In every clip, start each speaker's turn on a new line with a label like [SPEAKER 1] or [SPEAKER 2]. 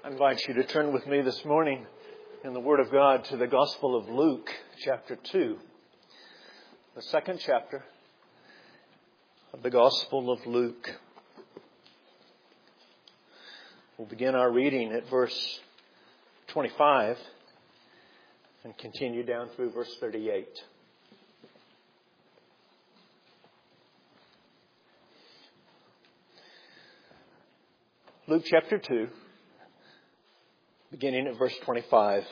[SPEAKER 1] I invite you to turn with me this morning in the Word of God to the Gospel of Luke, chapter 2. The second chapter of the Gospel of Luke. We'll begin our reading at verse 25 and continue down through verse 38. Luke chapter 2, beginning at verse 25.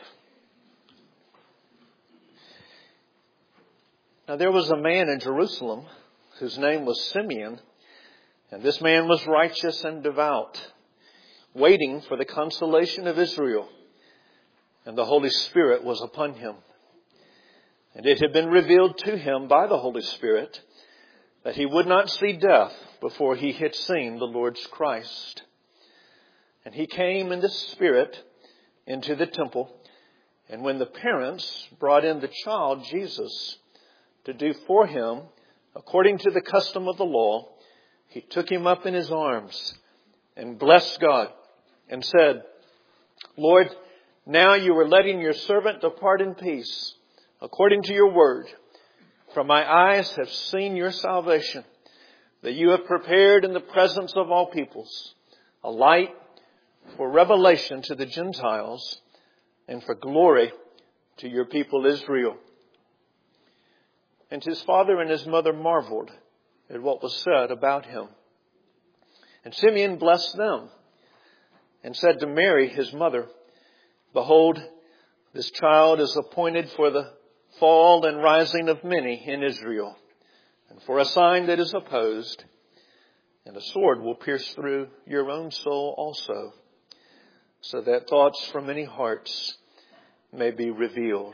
[SPEAKER 1] Now there was a man in Jerusalem whose name was Simeon, and this man was righteous and devout, waiting for the consolation of Israel, and the Holy Spirit was upon him. And it had been revealed to him by the Holy Spirit that he would not see death before he had seen the Lord's Christ. And he came in the Spirit into the temple, and when the parents brought in the child Jesus to do for him according to the custom of the law, he took him up in his arms and blessed God and said, Lord, now you are letting your servant depart in peace according to your word. For my eyes have seen your salvation, that you have prepared in the presence of all peoples a light for revelation to the Gentiles and for glory to your people Israel. And his father and his mother marveled at what was said about him. And Simeon blessed them and said to Mary, his mother, Behold, this child is appointed for the fall and rising of many in Israel, and for a sign that is opposed, and a sword will pierce through your own soul also, so that thoughts from many hearts may be revealed.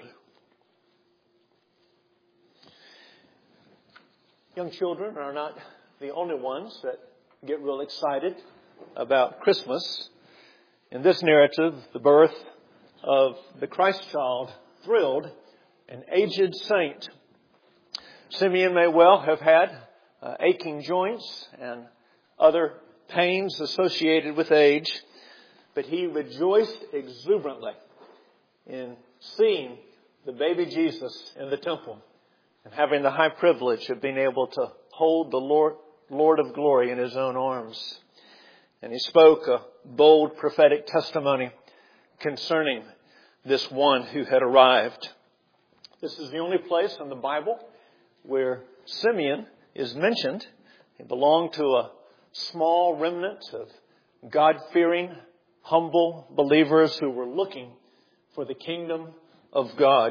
[SPEAKER 1] Young children are not the only ones that get real excited about Christmas. In this narrative, the birth of the Christ child thrilled an aged saint. Simeon may well have had aching joints and other pains associated with age, but he rejoiced exuberantly in seeing the baby Jesus in the temple and having the high privilege of being able to hold the Lord of glory in his own arms. And he spoke a bold prophetic testimony concerning this one who had arrived. This is the only place in the Bible where Simeon is mentioned. He belonged to a small remnant of God-fearing, humble believers who were looking for the kingdom of God.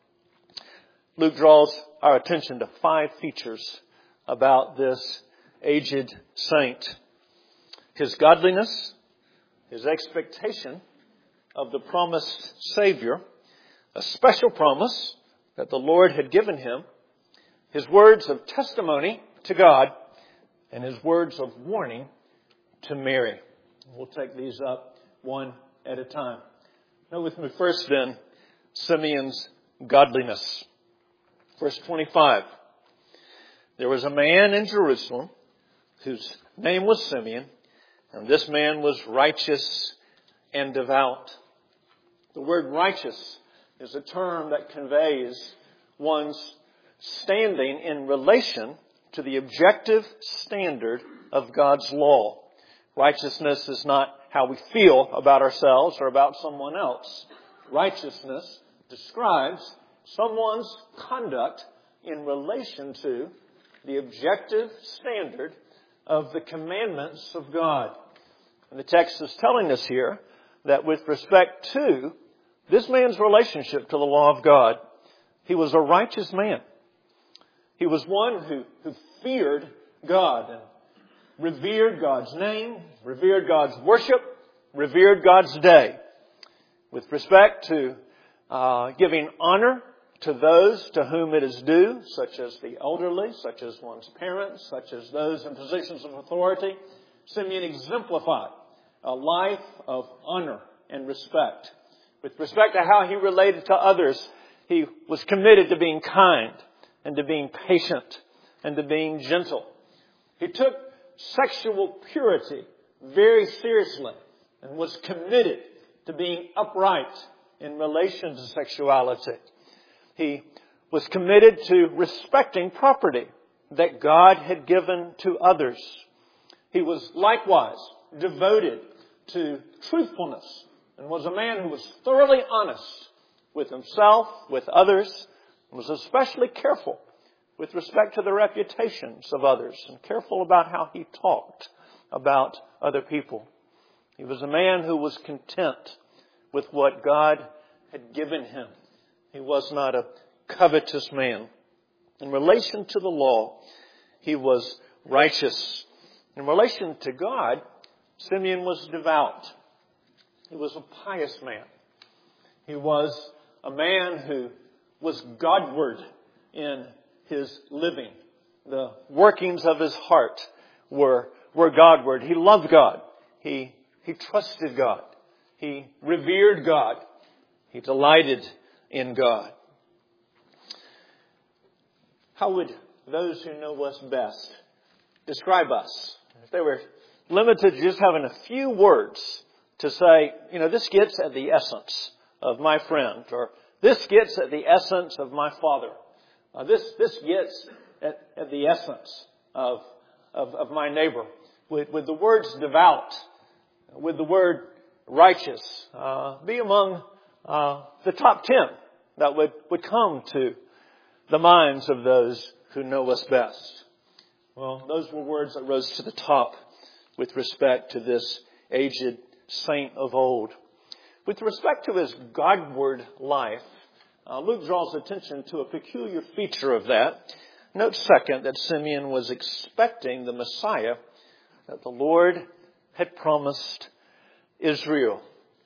[SPEAKER 1] Luke draws our attention to 5 features about this aged saint. His godliness, his expectation of the promised Savior, a special promise that the Lord had given him, his words of testimony to God, and his words of warning to Mary. We'll take these up one at a time. Note with me first then, Simeon's godliness. Verse 25. There was a man in Jerusalem whose name was Simeon, and this man was righteous and devout. The word righteous is a term that conveys one's standing in relation to the objective standard of God's law. Righteousness is not how we feel about ourselves or about someone else. Righteousness describes someone's conduct in relation to the objective standard of the commandments of God. And the text is telling us here that with respect to this man's relationship to the law of God, he was a righteous man. He was one who feared God and revered God's name, revered God's worship, revered God's day. With respect to giving honor to those to whom it is due, such as the elderly, such as one's parents, such as those in positions of authority, Simeon exemplified a life of honor and respect. With respect to how he related to others, he was committed to being kind and to being patient and to being gentle. He took sexual purity very seriously and was committed to being upright in relation to sexuality. He was committed to respecting property that God had given to others. He was likewise devoted to truthfulness and was a man who was thoroughly honest with himself, with others, and was especially careful with respect to the reputations of others and careful about how he talked about other people. He was a man who was content with what God had given him. He was not a covetous man. In relation to the law, he was righteous. In relation to God, Simeon was devout. He was a pious man. He was a man who was Godward in his living. The workings of his heart were Godward. He loved God. He trusted God. He revered God. He delighted in God. How would those who know us best describe us? If they were limited to just having a few words to say, this gets at the essence of my friend, or this gets at the essence of my father. This gets at the essence of my neighbor. With the words devout, with the word righteous, be among the top 10 that would come to the minds of those who know us best. Well, those were words that rose to the top with respect to this aged saint of old. With respect to his Godward life, Luke draws attention to a peculiar feature of that. Note second that Simeon was expecting the Messiah that the Lord had promised Israel.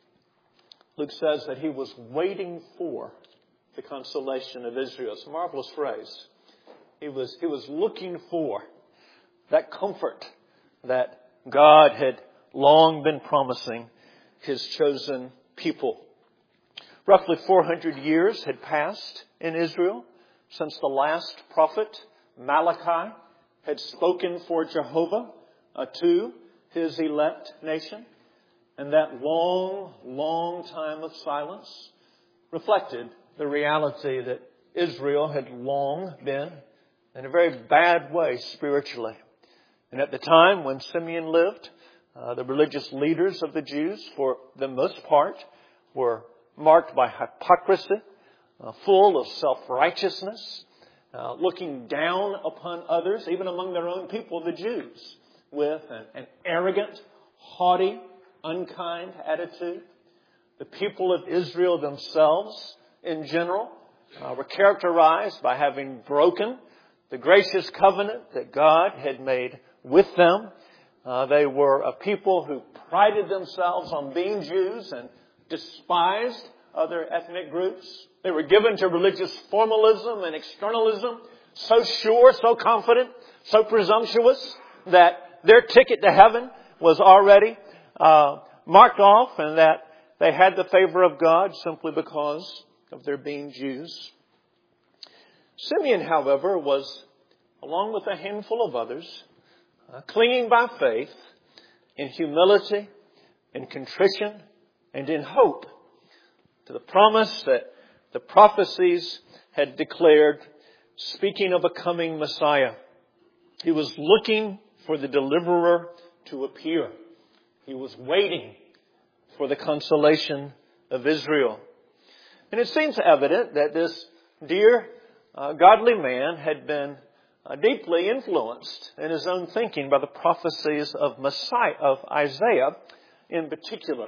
[SPEAKER 1] Luke says that he was waiting for the consolation of Israel. It's a marvelous phrase. He was looking for that comfort that God had long been promising his chosen people. Roughly 400 years had passed in Israel since the last prophet, Malachi, had spoken for Jehovah to his elect nation. And that long, long time of silence reflected the reality that Israel had long been in a very bad way spiritually. And at the time when Simeon lived, the religious leaders of the Jews, for the most part, were marked by hypocrisy, full of self-righteousness, looking down upon others, even among their own people, the Jews, with an arrogant, haughty, unkind attitude. The people of Israel themselves, in general, were characterized by having broken the gracious covenant that God had made with them. They were a people who prided themselves on being Jews and despised other ethnic groups. They were given to religious formalism and externalism, so sure, so confident, so presumptuous that their ticket to heaven was already marked off, and that they had the favor of God simply because of their being Jews. Simeon, however, was, along with a handful of others, clinging by faith in humility, in contrition, and in hope to the promise that the prophecies had declared, speaking of a coming Messiah. He was looking for the deliverer to appear. He was waiting for the consolation of Israel. And it seems evident that this dear, godly man had been deeply influenced in his own thinking by the prophecies of Isaiah in particular.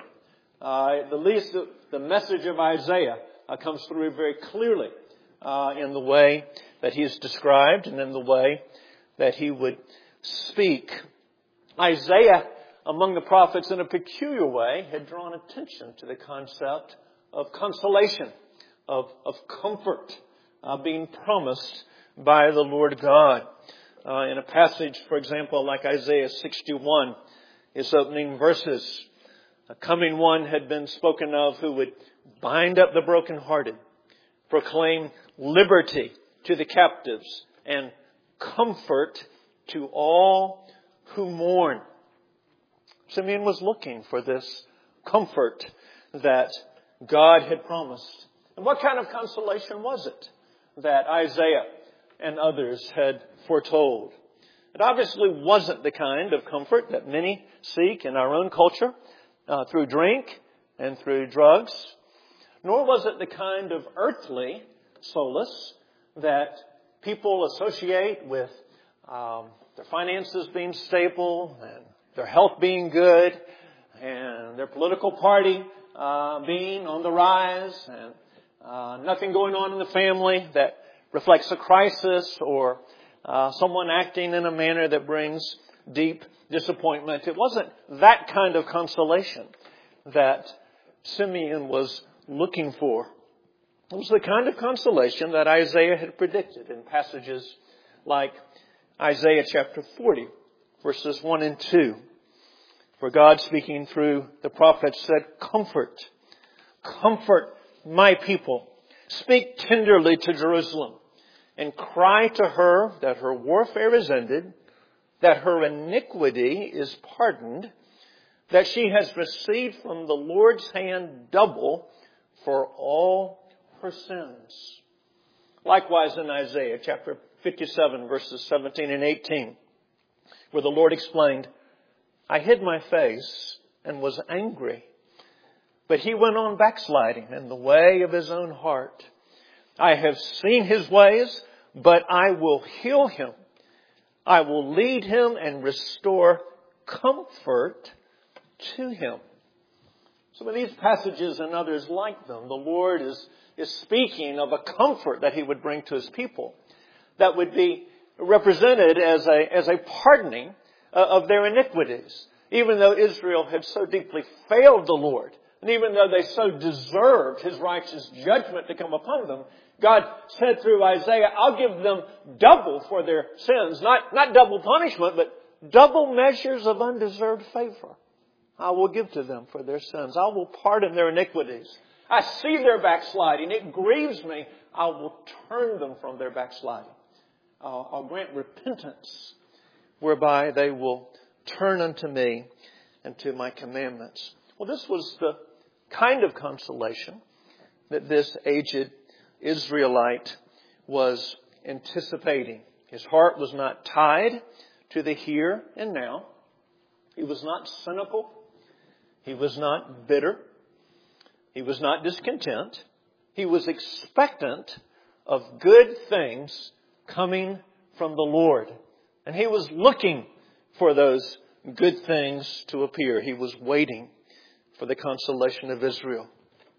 [SPEAKER 1] The message of Isaiah comes through very clearly in the way that he is described and in the way that he would speak. Isaiah, among the prophets in a peculiar way, had drawn attention to the concept of consolation, of comfort being promised by the Lord God. In a passage, for example, like Isaiah 61, its opening verses, a coming one had been spoken of who would bind up the brokenhearted, proclaim liberty to the captives, and comfort to all who mourn. Simeon was looking for this comfort that God had promised. And what kind of consolation was it that Isaiah and others had foretold? It obviously wasn't the kind of comfort that many seek in our own culture through drink and through drugs, nor was it the kind of earthly solace that people associate with their finances being stable and their health being good and their political party being on the rise and nothing going on in the family that reflects a crisis or someone acting in a manner that brings deep disappointment. It wasn't that kind of consolation that Simeon was looking for. It was the kind of consolation that Isaiah had predicted in passages like Isaiah chapter 40, verses 1 and 2. For God, speaking through the prophet, said, comfort my people. Speak tenderly to Jerusalem and cry to her that her warfare is ended, that her iniquity is pardoned, that she has received from the Lord's hand double for all her sins. Likewise in Isaiah chapter 57 verses 17 and 18, where the Lord explained, I hid my face and was angry, but he went on backsliding in the way of his own heart. I have seen his ways, but I will heal him. I will lead him and restore comfort to him. So in these passages and others like them, the Lord is speaking of a comfort that he would bring to his people that would be represented as a pardoning of their iniquities. Even though Israel had so deeply failed the Lord, and even though they so deserved his righteous judgment to come upon them, God said through Isaiah, I'll give them double for their sins. Not double punishment, but double measures of undeserved favor. I will give to them for their sins. I will pardon their iniquities. I see their backsliding. It grieves me. I will turn them from their backsliding. I'll grant repentance whereby they will turn unto me and to my commandments. Well, this was the kind of consolation that this aged Israelite was anticipating. His heart was not tied to the here and now. He was not cynical. He was not bitter. He was not discontent. He was expectant of good things coming from the Lord. And he was looking for those good things to appear. He was waiting for the consolation of Israel.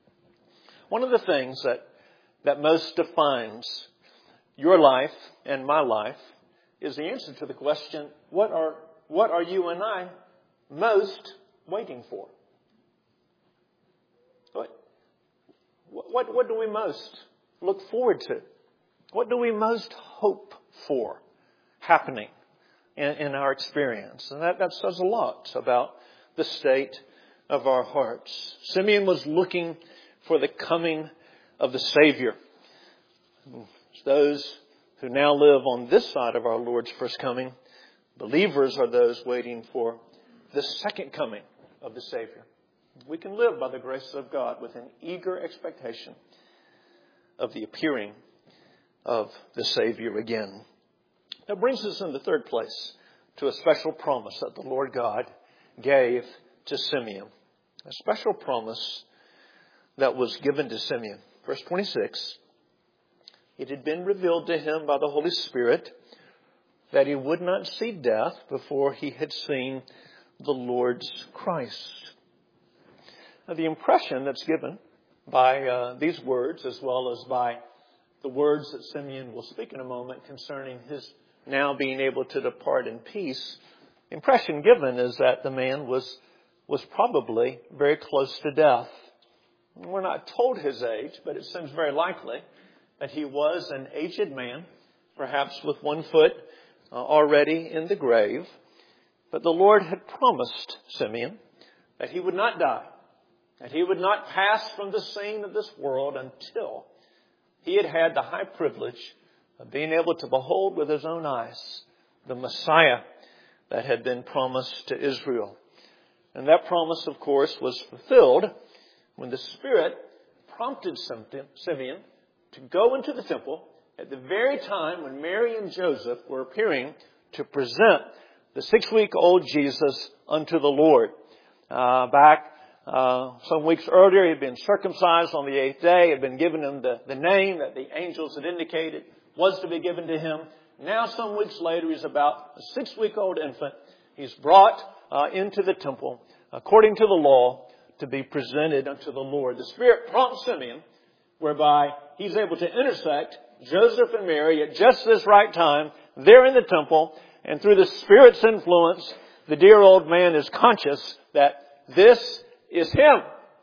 [SPEAKER 1] One of the things that most defines your life and my life is the answer to the question, what are you and I most waiting for? What do we most look forward to? What do we most hope for happening in our experience? And that says a lot about the state of our hearts. Simeon was looking for the coming of the Savior. Those who now live on this side of our Lord's first coming, believers are those waiting for the second coming of the Savior. We can live by the grace of God with an eager expectation of the appearing of the Savior again. That brings us in the third place to a special promise that the Lord God gave to Simeon. A special promise that was given to Simeon. Verse 26, it had been revealed to him by the Holy Spirit that he would not see death before he had seen the Lord's Christ. Now, the impression that's given by these words, as well as by the words that Simeon will speak in a moment concerning his now being able to depart in peace, the impression given is that the man was probably very close to death. We're not told his age, but it seems very likely that he was an aged man, perhaps with one foot already in the grave. But the Lord had promised Simeon that he would not die, that he would not pass from the scene of this world until he had had the high privilege of being able to behold with his own eyes the Messiah that had been promised to Israel. And that promise, of course, was fulfilled when the Spirit prompted Simeon to go into the temple at the very time when Mary and Joseph were appearing to present the 6-week-old Jesus unto the Lord. Back some weeks earlier, he had been circumcised on the 8th day. He had been given him the name that the angels had indicated was to be given to him. Now, some weeks later, he's about a 6-week-old infant. He's brought into the temple, according to the law, to be presented unto the Lord. The Spirit prompts Simeon, whereby he's able to intersect Joseph and Mary at just this right time. They're in the temple, and through the Spirit's influence, the dear old man is conscious that this is him.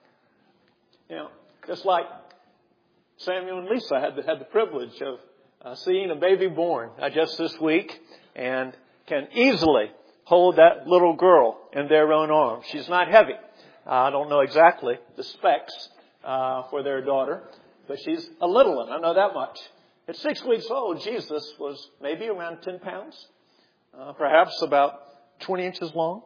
[SPEAKER 1] You know, just like Samuel and Lisa had the privilege of seeing a baby born just this week, and can easily hold that little girl in their own arms. She's not heavy. I don't know exactly the specs for their daughter, but she's a little one. I know that much. At 6 weeks old, Jesus was maybe around 10 pounds, perhaps about 20 inches long.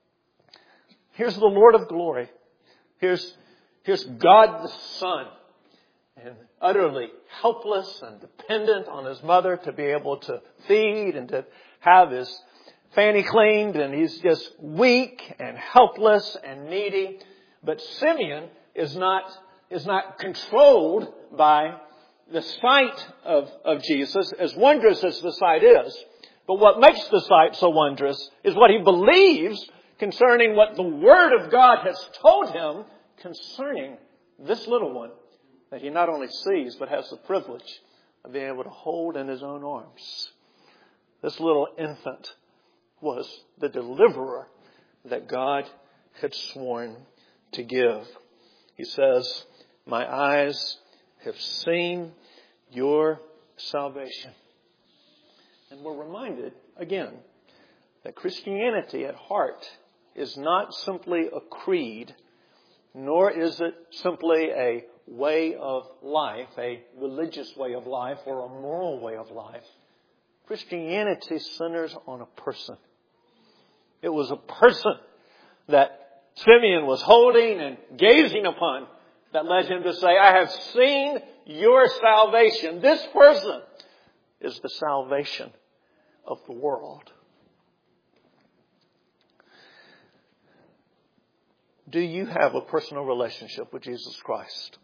[SPEAKER 1] Here's the Lord of glory. Here's God the Son, and utterly helpless and dependent on his mother to be able to feed and to have his fanny cleaned, and he's just weak and helpless and needy. But Simeon is not controlled by the sight of Jesus, as wondrous as the sight is. But what makes the sight so wondrous is what he believes concerning what the Word of God has told him concerning this little one that he not only sees, but has the privilege of being able to hold in his own arms. This little infant was the deliverer that God had sworn to give. He says, my eyes have seen your salvation. And we're reminded, again, that Christianity at heart is not simply a creed, nor is it simply a way of life, a religious way of life, or a moral way of life. Christianity centers on a person. It was a person that Simeon was holding and gazing upon that led him to say, I have seen your salvation. This person is the salvation of the world. Do you have a personal relationship with Jesus Christ?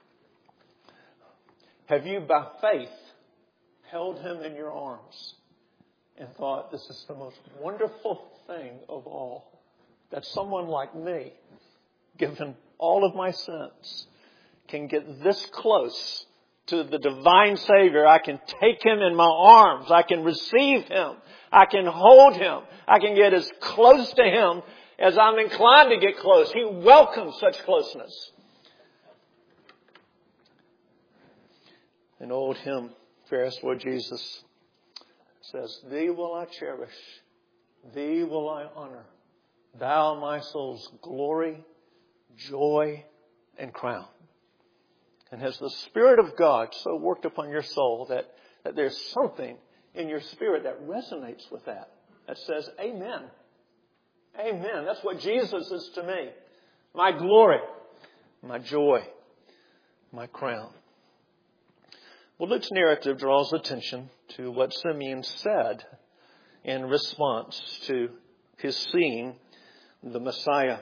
[SPEAKER 1] Have you, by faith, held him in your arms and thought, this is the most wonderful thing of all, that someone like me, given all of my sins, can get this close to the divine Savior? I can take him in my arms. I can receive him. I can hold him. I can get as close to him as I'm inclined to get close. He welcomes such closeness. An old hymn, Fairest Lord Jesus, says, Thee will I cherish, Thee will I honor, Thou my soul's glory, joy, and crown. And has the Spirit of God so worked upon your soul that there's something in your spirit that resonates with that says, Amen. Amen. That's what Jesus is to me. My glory, my joy, my crown. Well, Luke's narrative draws attention to what Simeon said in response to his seeing the Messiah.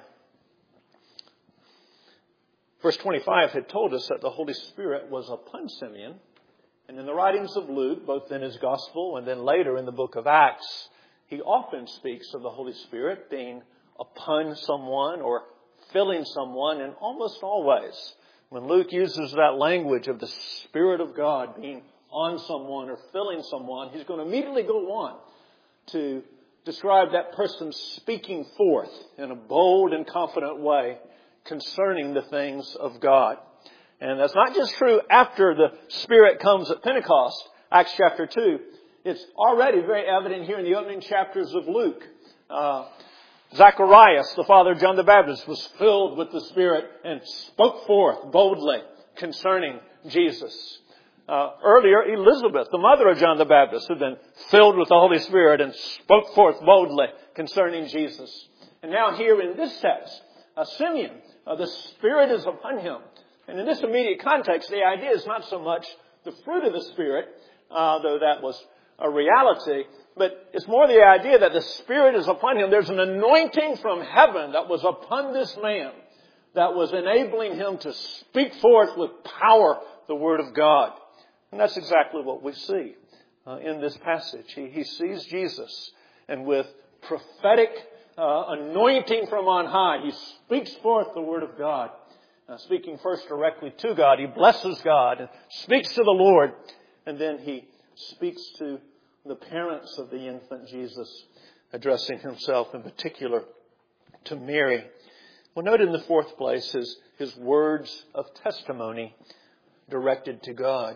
[SPEAKER 1] Verse 25 had told us that the Holy Spirit was upon Simeon. And in the writings of Luke, both in his Gospel and then later in the book of Acts, he often speaks of the Holy Spirit being upon someone or filling someone, and almost always, when Luke uses that language of the Spirit of God being on someone or filling someone, he's going to immediately go on to describe that person speaking forth in a bold and confident way concerning the things of God. And that's not just true after the Spirit comes at Pentecost, Acts chapter 2. It's already very evident here in the opening chapters of Luke. Zacharias, the father of John the Baptist, was filled with the Spirit and spoke forth boldly concerning Jesus. Earlier, Elizabeth, the mother of John the Baptist, had been filled with the Holy Spirit and spoke forth boldly concerning Jesus. And now here in this text, Simeon, the Spirit is upon him. And in this immediate context, the idea is not so much the fruit of the Spirit, though that was a reality, but it's more the idea that the Spirit is upon him. There's an anointing from heaven that was upon this man that was enabling him to speak forth with power the Word of God. And that's exactly what we see in this passage. He sees Jesus, and with prophetic anointing from on high, he speaks forth the Word of God. Speaking first directly to God, he blesses God and speaks to the Lord, and then he speaks to the parents of the infant Jesus, addressing himself in particular to Mary. Well, note in the fourth place his words of testimony directed to God.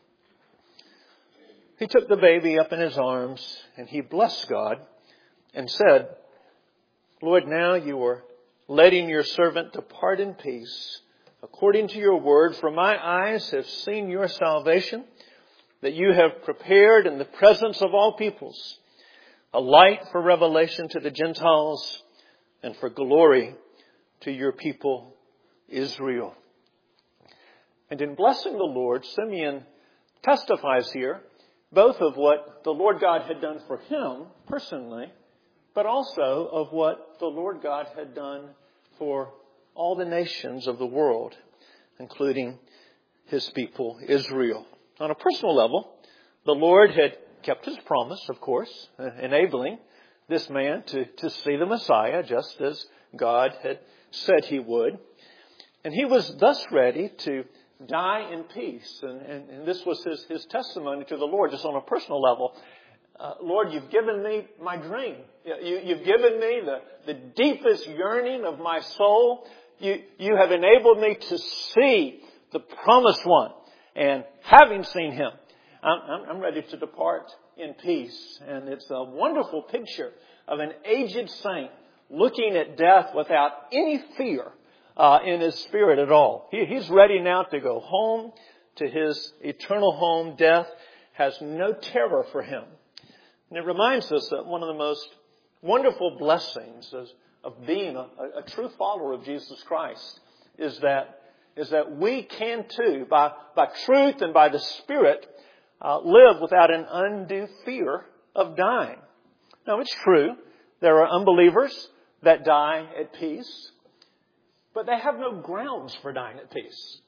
[SPEAKER 1] He took the baby up in his arms and he blessed God and said, Lord, now you are letting your servant depart in peace according to your word, for my eyes have seen your salvation, that you have prepared in the presence of all peoples a light for revelation to the Gentiles and for glory to your people Israel. And in blessing the Lord, Simeon testifies here both of what the Lord God had done for him personally, but also of what the Lord God had done for all the nations of the world, including his people Israel. On a personal level, the Lord had kept his promise, of course, enabling this man to see the Messiah, just as God had said he would. And he was thus ready to die in peace. And this was his testimony to the Lord, just on a personal level. Lord, you've given me my dream. You've given me the deepest yearning of my soul. You have enabled me to see the promised one. And having seen him, I'm ready to depart in peace. And it's a wonderful picture of an aged saint looking at death without any fear in his spirit at all. He's ready now to go home to his eternal home. Death has no terror for him. And it reminds us that one of the most wonderful blessings of being a true follower of Jesus Christ is that we can too, by truth and by the Spirit, live without an undue fear of dying. Now, it's true, there are unbelievers that die at peace, but they have no grounds for dying at peace.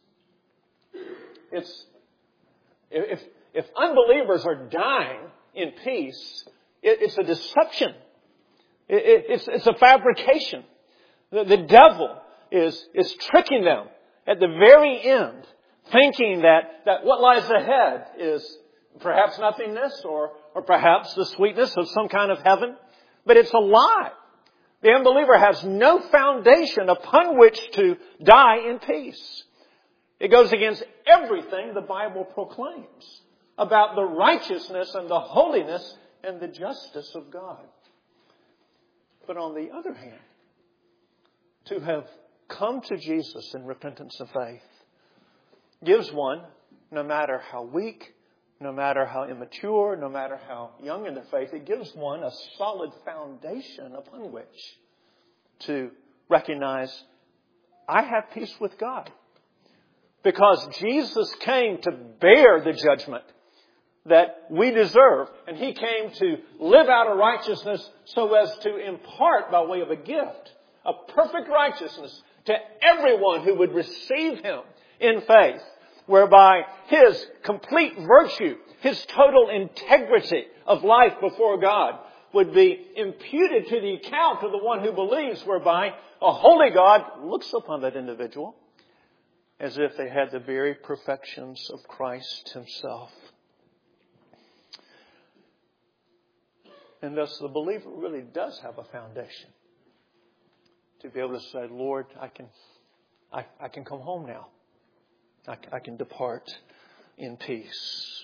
[SPEAKER 1] If unbelievers are dying in peace, it's a deception. It's a fabrication. The devil is tricking them at the very end, thinking that what lies ahead is perhaps nothingness or perhaps the sweetness of some kind of heaven. But it's a lie. The unbeliever has no foundation upon which to die in peace. It goes against everything the Bible proclaims about the righteousness and the holiness and the justice of God. But on the other hand, to have come to Jesus in repentance and faith gives one, no matter how weak, no matter how immature, no matter how young in the faith, it gives one a solid foundation upon which to recognize, I have peace with God. Because Jesus came to bear the judgment that we deserve. And He came to live out a righteousness so as to impart by way of a gift, a perfect righteousness to everyone who would receive Him in faith, whereby His complete virtue, His total integrity of life before God would be imputed to the account of the one who believes, whereby a holy God looks upon that individual as if they had the very perfections of Christ Himself. And thus the believer really does have a foundation to be able to say, Lord, I can come home now. I can depart in peace.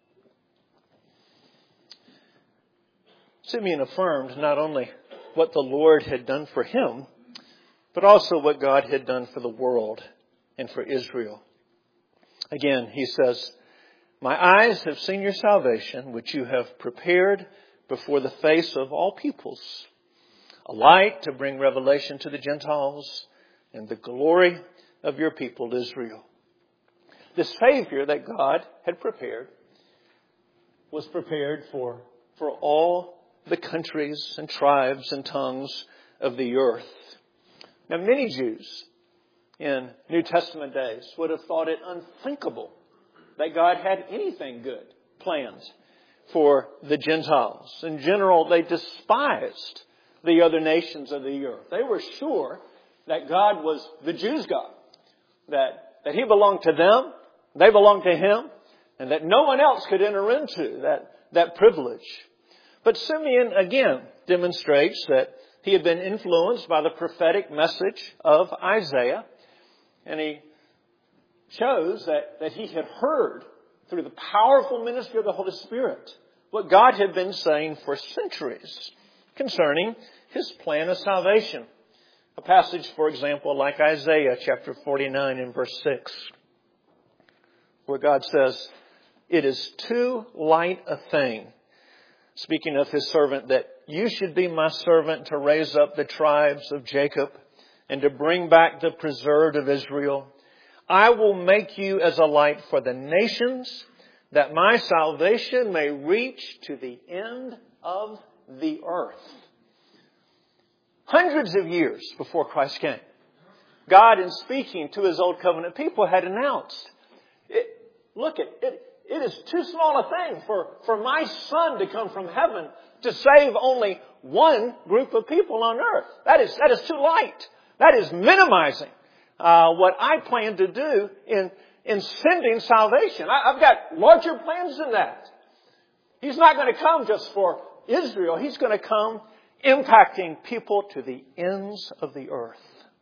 [SPEAKER 1] Simeon affirmed not only what the Lord had done for him, but also what God had done for the world and for Israel. Again, he says, my eyes have seen your salvation, which you have prepared before the face of all peoples, a light to bring revelation to the Gentiles and the glory of your people Israel. The Savior that God had prepared was prepared for all the countries and tribes and tongues of the earth. Now, many Jews in New Testament days would have thought it unthinkable that God had anything good planned for the Gentiles. In general, they despised the other nations of the earth. They were sure that God was the Jews' God, that He belonged to them, they belonged to Him, and that no one else could enter into that privilege. But Simeon again demonstrates that he had been influenced by the prophetic message of Isaiah, and he shows that he had heard through the powerful ministry of the Holy Spirit what God had been saying for centuries concerning His plan of salvation. A passage, for example, like Isaiah chapter 49 and verse 6, where God says, "It is too light a thing," speaking of His servant, "that you should be my servant to raise up the tribes of Jacob and to bring back the preserved of Israel. I will make you as a light for the nations, that my salvation may reach to the end of the earth." Hundreds of years before Christ came, God, in speaking to His Old Covenant people, had announced, it is too small a thing for my Son to come from heaven to save only one group of people on earth. That is too light. That is minimizing what I plan to do in sending salvation. I've got larger plans than that. He's not going to come just for Israel. He's going to come impacting people to the ends of the earth.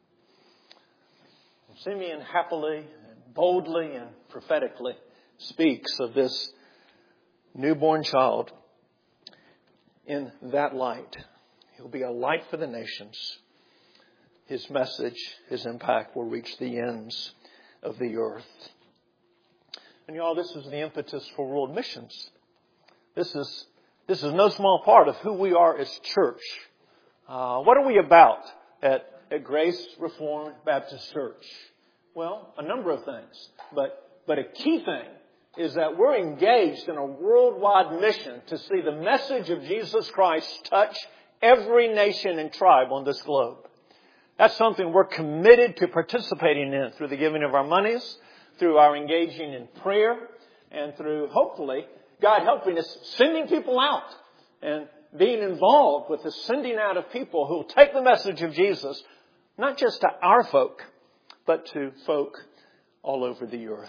[SPEAKER 1] Simeon happily and boldly and prophetically speaks of this newborn child in that light. He'll be a light for the nations. His message, His impact will reach the ends of the earth. And y'all, this is the impetus for world missions. This is no small part of who we are as church. What are we about at Grace Reformed Baptist Church? Well, a number of things. But a key thing is that we're engaged in a worldwide mission to see the message of Jesus Christ touch every nation and tribe on this globe. That's something we're committed to participating in through the giving of our monies, through our engaging in prayer, and through, hopefully, God helping us sending people out and being involved with the sending out of people who will take the message of Jesus, not just to our folk, but to folk all over the earth.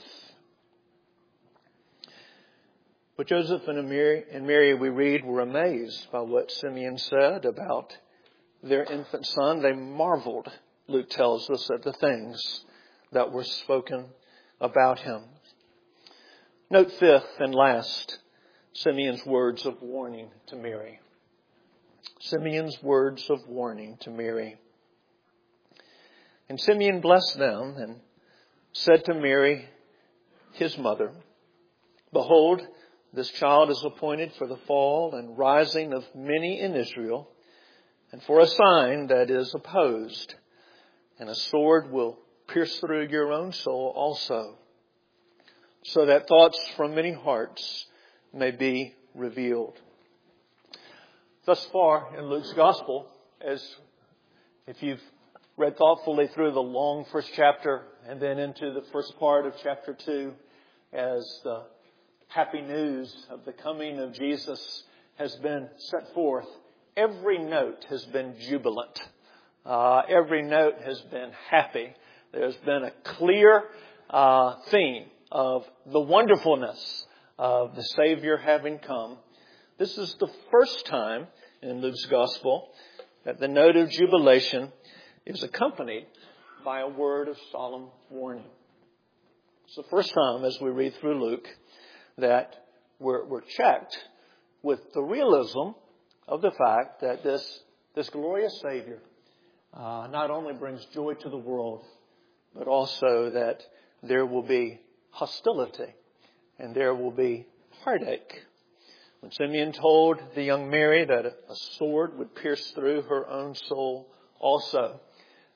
[SPEAKER 1] But Joseph and Mary, we read, were amazed by what Simeon said about their infant son. They marveled, Luke tells us, at the things that were spoken about him. Note fifth and last, Simeon's words of warning to Mary. Simeon's words of warning to Mary. And Simeon blessed them and said to Mary, his mother, "Behold, this child is appointed for the fall and rising of many in Israel, and for a sign that is opposed. And a sword will pierce through your own soul also, so that thoughts from many hearts may be revealed." Thus far in Luke's Gospel, as if you've read thoughtfully through the long first chapter and then into the first part of chapter 2, as the happy news of the coming of Jesus has been set forth, every note has been jubilant. Every note has been happy. There's been a clear theme of the wonderfulness of the Savior having come. This is the first time in Luke's Gospel that the note of jubilation is accompanied by a word of solemn warning. It's the first time as we read through Luke that we're checked with the realism of the fact that this glorious Savior not only brings joy to the world, but also that there will be hostility and there will be heartache. When Simeon told the young Mary that a sword would pierce through her own soul also,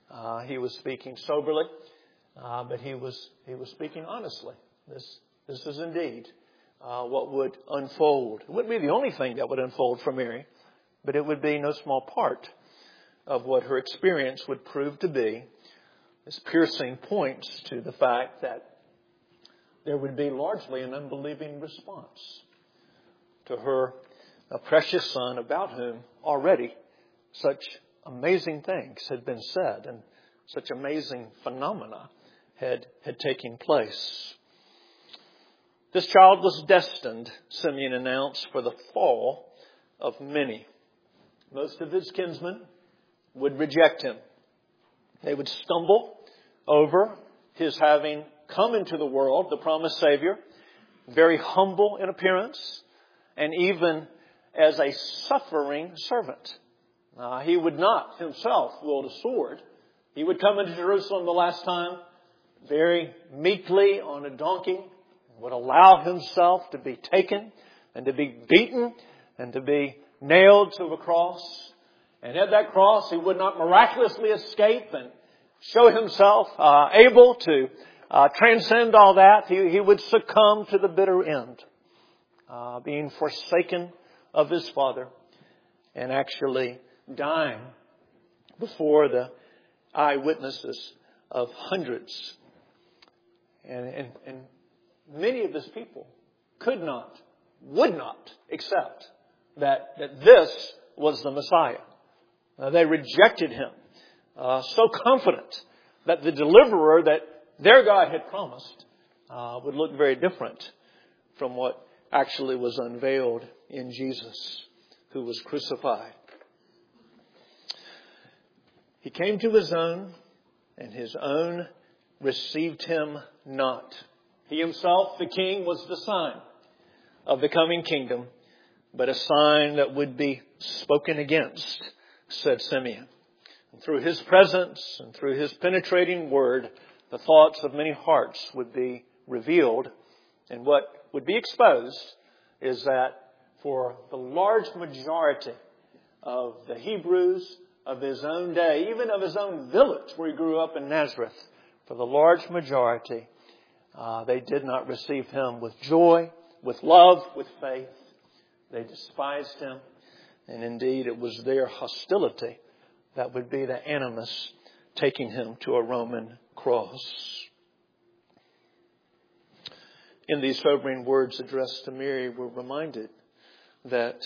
[SPEAKER 1] He was speaking soberly, but he was speaking honestly. This is indeed what would unfold. It wouldn't be the only thing that would unfold for Mary, but it would be no small part of what her experience would prove to be. This piercing points to the fact that there would be largely an unbelieving response to her precious Son, about whom already such amazing things had been said and such amazing phenomena had taken place. This child was destined, Simeon announced, for the fall of many. Most of his kinsmen would reject him. They would stumble over his having come into the world, the promised Savior, very humble in appearance, and even as a suffering servant. He would not himself wield a sword. He would come into Jerusalem the last time very meekly on a donkey, would allow himself to be taken and to be beaten and to be nailed to a cross. And at that cross, he would not miraculously escape and show himself able to transcend all that. He would succumb to the bitter end, being forsaken of his Father and actually dying before the eyewitnesses of hundreds. And many of his people could not, would not accept that this was the Messiah. They rejected him, so confident that the deliverer that their God had promised would look very different from what actually was unveiled in Jesus, who was crucified. He came to his own, and his own received him not. He himself, the king, was the sign of the coming kingdom, but a sign that would be spoken against, said Simeon. And through his presence and through his penetrating word, the thoughts of many hearts would be revealed. And what would be exposed is that for the large majority of the Hebrews of his own day, even of his own village where he grew up in Nazareth, for the large majority, they did not receive him with joy, with love, with faith. They despised him. And indeed, it was their hostility that would be the animus taking him to a Roman cross. In these sobering words addressed to Mary, we're reminded that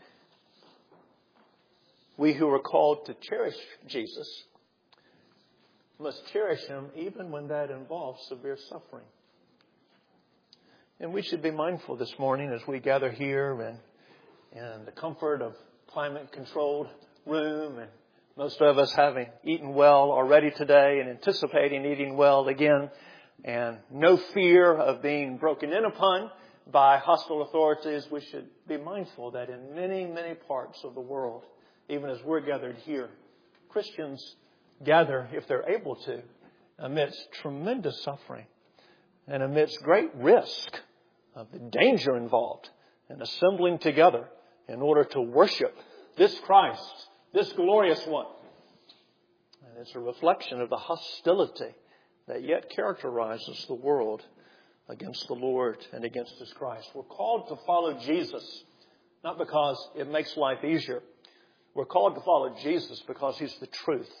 [SPEAKER 1] we who are called to cherish Jesus must cherish him even when that involves severe suffering. And we should be mindful this morning as we gather here in the comfort of climate-controlled room, and most of us having eaten well already today and anticipating eating well again, and no fear of being broken in upon by hostile authorities. We should be mindful that in many, many parts of the world, even as we're gathered here, Christians gather, if they're able to, amidst tremendous suffering and amidst great risk of the danger involved in assembling together in order to worship this Christ, this glorious one. And it's a reflection of the hostility that yet characterizes the world against the Lord and against His Christ. We're called to follow Jesus, not because it makes life easier. We're called to follow Jesus because He's the truth.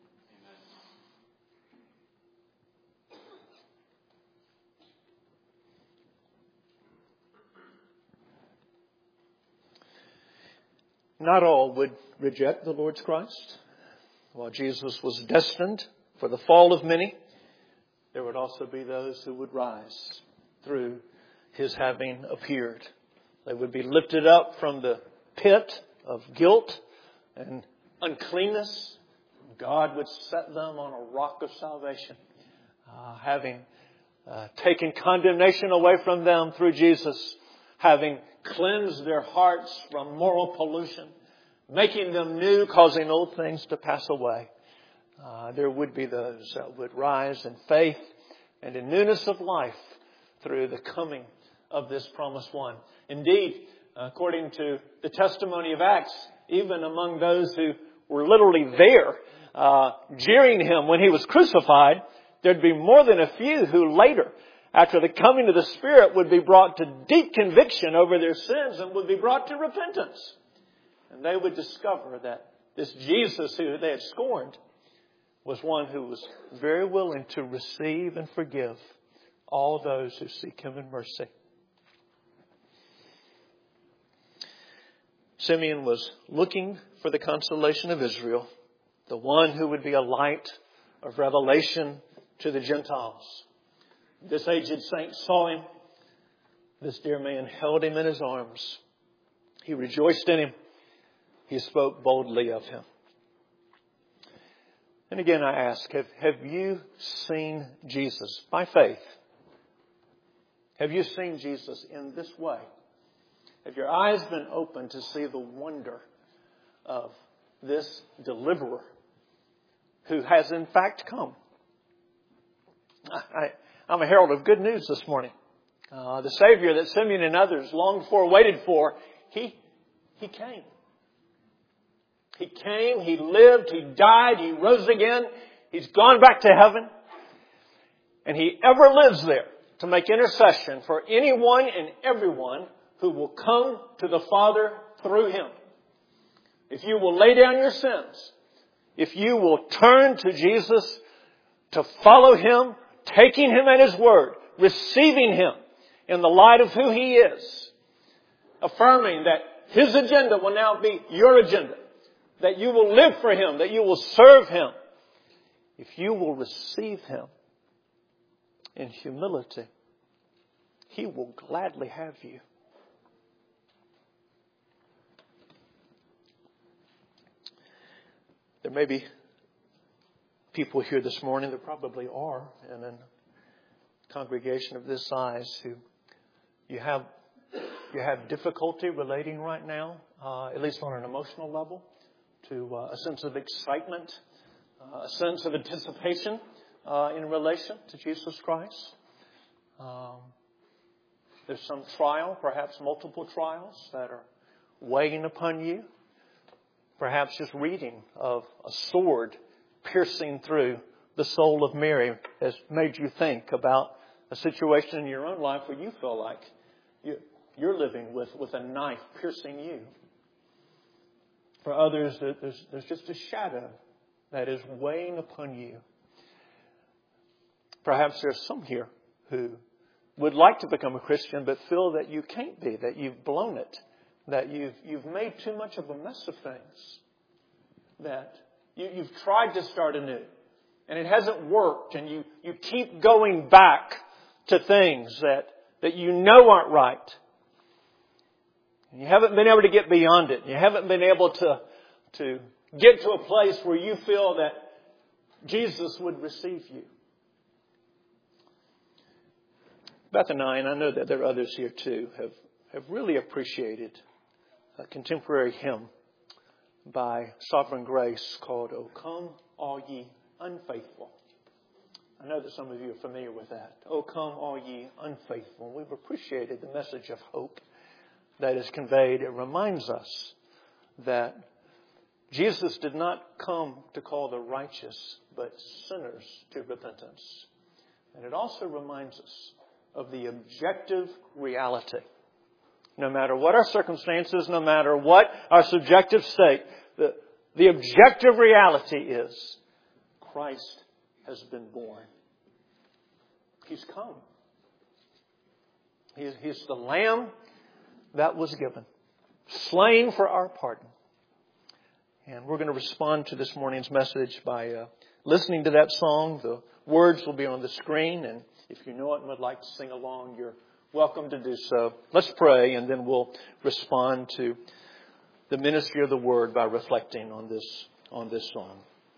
[SPEAKER 1] Not all would reject the Lord's Christ. While Jesus was destined for the fall of many, there would also be those who would rise through His having appeared. They would be lifted up from the pit of guilt and uncleanness. God would set them on a rock of salvation, having taken condemnation away from them through Jesus, having cleansed their hearts from moral pollution, making them new, causing old things to pass away. There would be those that would rise in faith and in newness of life through the coming of this promised one. Indeed, according to the testimony of Acts, even among those who were literally there jeering him when he was crucified, there'd be more than a few who later, after the coming of the Spirit, would be brought to deep conviction over their sins and would be brought to repentance. And they would discover that this Jesus who they had scorned was one who was very willing to receive and forgive all those who seek Him in mercy. Simeon was looking for the consolation of Israel, the one who would be a light of revelation to the Gentiles. This aged saint saw him. This dear man held him in his arms. He rejoiced in him. He spoke boldly of him. And again I ask, have you seen Jesus by faith? Have you seen Jesus in this way? Have your eyes been opened to see the wonder of this deliverer who has in fact come? I'm a herald of good news this morning. The Savior that Simeon and others longed for, waited for, He came. He came, He lived, He died, He rose again. He's gone back to heaven. And He ever lives there to make intercession for anyone and everyone who will come to the Father through Him. If you will lay down your sins, if you will turn to Jesus to follow Him, taking Him at His word, receiving Him in the light of who He is, affirming that His agenda will now be your agenda, that you will live for Him, that you will serve Him. If you will receive Him in humility, He will gladly have you. There may be people here this morning, there probably are, in a congregation of this size, who you have difficulty relating right now, at least on an emotional level, to a sense of excitement, a sense of anticipation in relation to Jesus Christ. There's some trial, perhaps multiple trials that are weighing upon you. Perhaps just reading of a sword piercing through the soul of Mary has made you think about a situation in your own life where you feel like you're living with a knife piercing you. For others, there's just a shadow that is weighing upon you. Perhaps there's some here who would like to become a Christian but feel that you can't be, that you've blown it, that you've made too much of a mess of things, that you've tried to start anew and it hasn't worked, and you keep going back to things that you know aren't right. And you haven't been able to get beyond it. You haven't been able to get to a place where you feel that Jesus would receive you. Beth and I know that there are others here too, have really appreciated a contemporary hymn by Sovereign Grace called "O Come, All Ye Unfaithful." I know that some of you are familiar with that. "O come, all ye unfaithful." We've appreciated the message of hope that is conveyed. It reminds us that Jesus did not come to call the righteous, but sinners to repentance. And it also reminds us of the objective reality. No matter what our circumstances, no matter what our subjective state, the objective reality is Christ has been born. He's come. He's the Lamb that was given, slain for our pardon. And we're going to respond to this morning's message by listening to that song. The words will be on the screen, and if you know it and would like to sing along, you're welcome to do so. Let's pray, and then we'll respond to the ministry of the Word by reflecting on this song.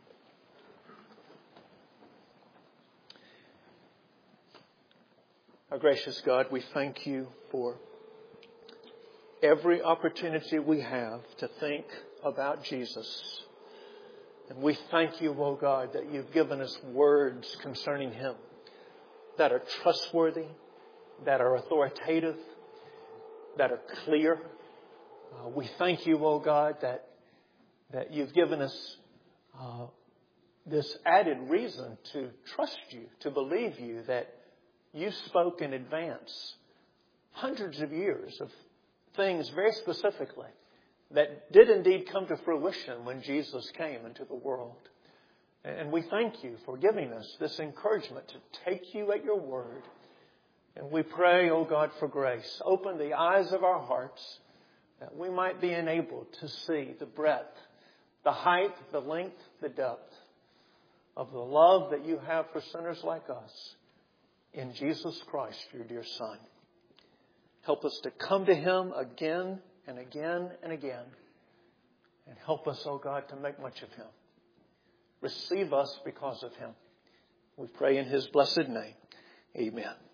[SPEAKER 1] Our gracious God, we thank You for every opportunity we have to think about Jesus. And we thank You, O God, that You've given us words concerning Him that are trustworthy, that are authoritative, that are clear. We thank You, O God, that You've given us this added reason to trust you, to believe you, that you spoke in advance hundreds of years of things very specifically that did indeed come to fruition when Jesus came into the world. And we thank you for giving us this encouragement to take you at your word. And we pray, oh God, for grace. Open the eyes of our hearts that we might be enabled to see the breadth, the height, the length, the depth of the love that you have for sinners like us in Jesus Christ, your dear Son. Help us to come to Him again and again and again. And help us, oh God, to make much of Him. Receive us because of Him. We pray in His blessed name. Amen.